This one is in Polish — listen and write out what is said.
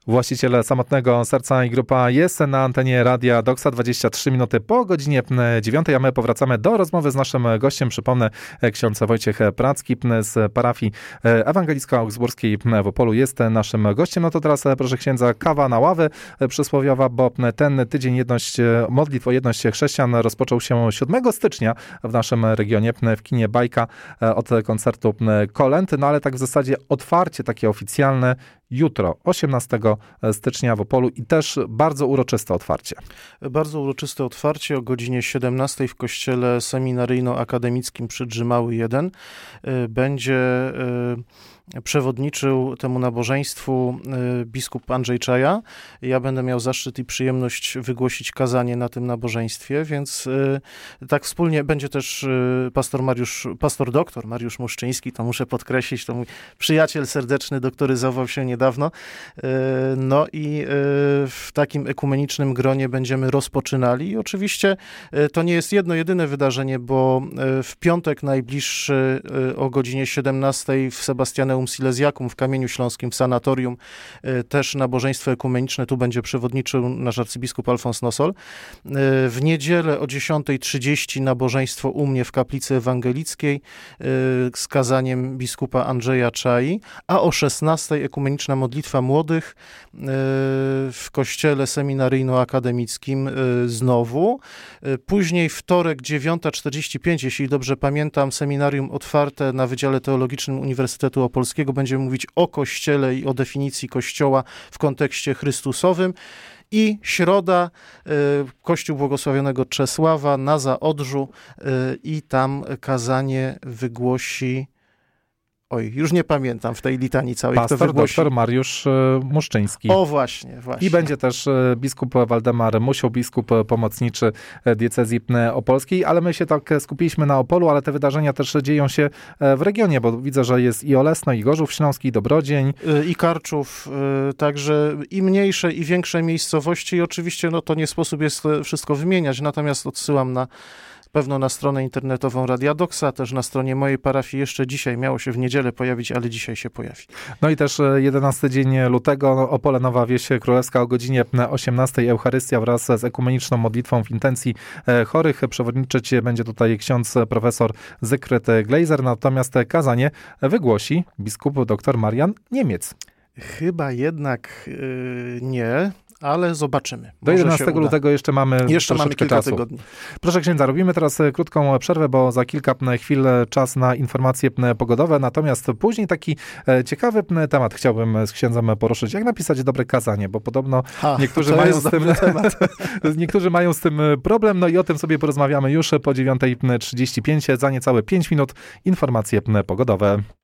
Właściciel Samotnego Serca i grupa jest na antenie Radia Doxa 23 minuty po godzinie 9, a my powracamy do rozmowy z naszym gościem. Przypomnę, ksiądz Wojciech Pracki z parafii ewangelicko-augsburskiej w Opolu jest naszym gościem. No to teraz proszę księdza, kawa na ławę przysłowiowa, bo ten tydzień modlitw o jedność chrześcijan rozpoczął się 7 stycznia w naszym regionie w kinie Bajka od koncertu kolęd, no ale tak w zasadzie otwarcie takie oficjalne jutro, 18 stycznia w Opolu i też bardzo uroczyste otwarcie. Bardzo uroczyste otwarcie o godzinie 17 w kościele seminaryjno-akademickim przy Drzymały 1. Będzie przewodniczył temu nabożeństwu biskup Andrzej Czaja. Ja będę miał zaszczyt i przyjemność wygłosić kazanie na tym nabożeństwie, więc tak wspólnie będzie też pastor doktor Mariusz Muszczyński, to muszę podkreślić, to mój przyjaciel serdeczny, doktoryzował się niedawno. No i w takim ekumenicznym gronie będziemy rozpoczynali. I oczywiście to nie jest jedno jedyne wydarzenie, bo w piątek najbliższy o godzinie 17 w Sebastianeum Silesiacum w Kamieniu Śląskim w sanatorium też nabożeństwo ekumeniczne. Tu będzie przewodniczył nasz arcybiskup Alfons Nosol. W niedzielę o 10:30 nabożeństwo u mnie w kaplicy ewangelickiej z kazaniem biskupa Andrzeja Czai, a o 16:00 ekumeniczna modlitwa młodych w kościele seminaryjno-akademickim znowu. Później wtorek 9:45, jeśli dobrze pamiętam, seminarium otwarte na Wydziale Teologicznym Uniwersytetu Opolskiego. Będziemy mówić o Kościele i o definicji Kościoła w kontekście chrystusowym. I środa, Kościół Błogosławionego Czesława na Zaodrzu i tam kazanie wygłosi... Oj, już nie pamiętam w tej litanii całej, pastor doktor Mariusz Muszczyński. O, właśnie. I będzie też biskup Waldemar Musioł, biskup pomocniczy diecezji opolskiej, ale my się tak skupiliśmy na Opolu, ale te wydarzenia też dzieją się w regionie, bo widzę, że jest i Olesno, i Gorzów Śląski, i Dobrodzień. I Karczów, także i mniejsze, i większe miejscowości i oczywiście to nie sposób jest wszystko wymieniać, natomiast odsyłam pewno na stronę internetową Radia Doxa, też na stronie mojej parafii jeszcze dzisiaj, miało się w niedzielę pojawić, ale dzisiaj się pojawi. No i też 11 dzień lutego, Opole Nowa Wieś Królewska o godzinie 18 Eucharystia wraz z ekumeniczną modlitwą w intencji chorych. Przewodniczyć będzie tutaj ksiądz profesor Zygfryd Gleiser, natomiast kazanie wygłosi biskup dr Marian Niemiec. Chyba jednak nie, ale zobaczymy. Do 11 lutego jeszcze mamy kilka czasu. Tygodni. Proszę księdza, robimy teraz krótką przerwę, bo za kilka chwil czas na informacje pogodowe, natomiast później taki ciekawy temat chciałbym z księdzem poruszyć. Jak napisać dobre kazanie, bo podobno niektórzy mają z tym problem, no i o tym sobie porozmawiamy już po 9:35, za niecałe 5 minut informacje pogodowe.